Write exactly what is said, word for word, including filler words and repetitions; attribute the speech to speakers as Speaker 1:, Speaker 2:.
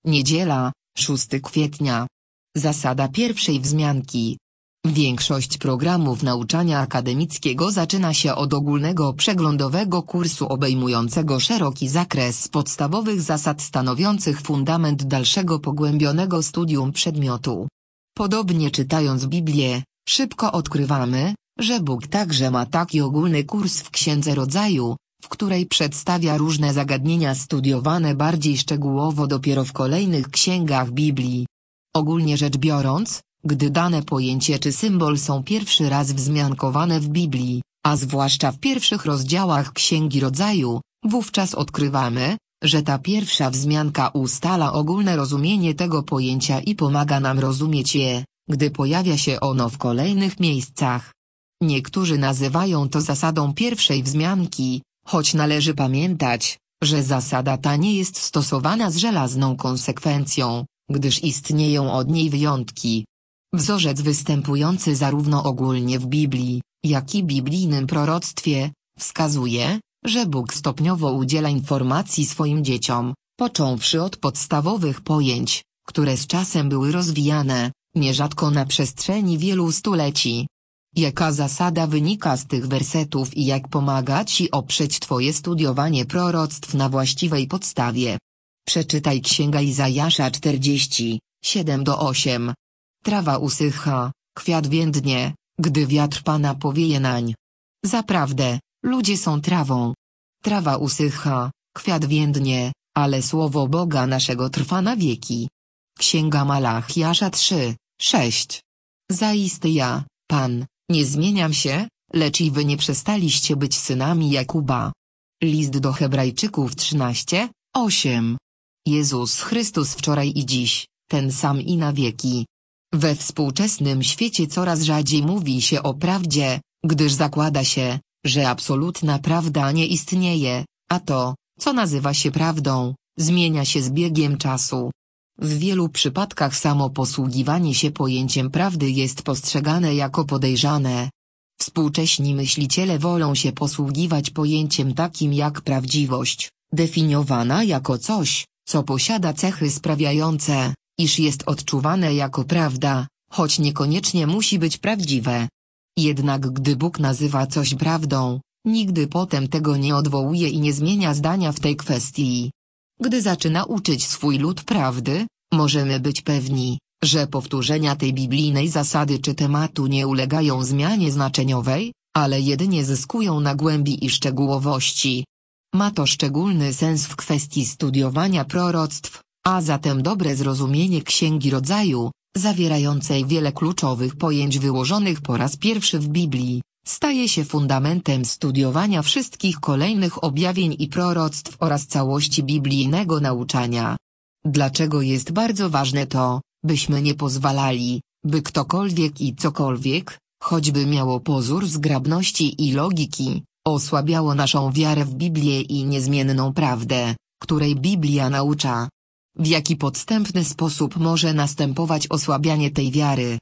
Speaker 1: Niedziela, szóstego kwietnia. Zasada pierwszej wzmianki. Większość programów nauczania akademickiego zaczyna się od ogólnego przeglądowego kursu obejmującego szeroki zakres podstawowych zasad stanowiących fundament dalszego pogłębionego studium przedmiotu. Podobnie czytając Biblię, szybko odkrywamy, że Bóg także ma taki ogólny kurs w Księdze Rodzaju, w której przedstawia różne zagadnienia studiowane bardziej szczegółowo dopiero w kolejnych księgach Biblii. Ogólnie rzecz biorąc, gdy dane pojęcie czy symbol są pierwszy raz wzmiankowane w Biblii, a zwłaszcza w pierwszych rozdziałach Księgi Rodzaju, wówczas odkrywamy, że ta pierwsza wzmianka ustala ogólne rozumienie tego pojęcia i pomaga nam rozumieć je, gdy pojawia się ono w kolejnych miejscach. Niektórzy nazywają to zasadą pierwszej wzmianki, choć należy pamiętać, że zasada ta nie jest stosowana z żelazną konsekwencją, gdyż istnieją od niej wyjątki. Wzorzec występujący zarówno ogólnie w Biblii, jak i biblijnym proroctwie, wskazuje, że Bóg stopniowo udziela informacji swoim dzieciom, począwszy od podstawowych pojęć, które z czasem były rozwijane, nierzadko na przestrzeni wielu stuleci. Jaka zasada wynika z tych wersetów i jak pomaga Ci oprzeć Twoje studiowanie proroctw na właściwej podstawie? Przeczytaj Księga Izajasza czterdzieści, siedem do ósmego. Trawa usycha, kwiat więdnie, gdy wiatr Pana powieje nań. Zaprawdę, ludzie są trawą. Trawa usycha, kwiat więdnie, ale słowo Boga naszego trwa na wieki. Księga Malachiasza trzy, sześć. Zaiste ja, Pan, nie zmieniam się, lecz i wy nie przestaliście być synami Jakuba. List do Hebrajczyków trzynaście, osiem. Jezus Chrystus wczoraj i dziś, ten sam i na wieki. We współczesnym świecie coraz rzadziej mówi się o prawdzie, gdyż zakłada się, że absolutna prawda nie istnieje, a to, co nazywa się prawdą, zmienia się z biegiem czasu. W wielu przypadkach samo posługiwanie się pojęciem prawdy jest postrzegane jako podejrzane. Współcześni myśliciele wolą się posługiwać pojęciem takim jak prawdziwość, definiowana jako coś, co posiada cechy sprawiające, iż jest odczuwane jako prawda, choć niekoniecznie musi być prawdziwe. Jednak gdy Bóg nazywa coś prawdą, nigdy potem tego nie odwołuje i nie zmienia zdania w tej kwestii. Gdy zaczyna uczyć swój lud prawdy, możemy być pewni, że powtórzenia tej biblijnej zasady czy tematu nie ulegają zmianie znaczeniowej, ale jedynie zyskują na głębi i szczegółowości. Ma to szczególny sens w kwestii studiowania proroctw, a zatem dobre zrozumienie Księgi Rodzaju, zawierającej wiele kluczowych pojęć wyłożonych po raz pierwszy w Biblii, staje się fundamentem studiowania wszystkich kolejnych objawień i proroctw oraz całości biblijnego nauczania. Dlaczego jest bardzo ważne to, byśmy nie pozwalali, by ktokolwiek i cokolwiek, choćby miało pozór zgrabności i logiki, osłabiało naszą wiarę w Biblię i niezmienną prawdę, której Biblia naucza. W jaki podstępny sposób może następować osłabianie tej wiary?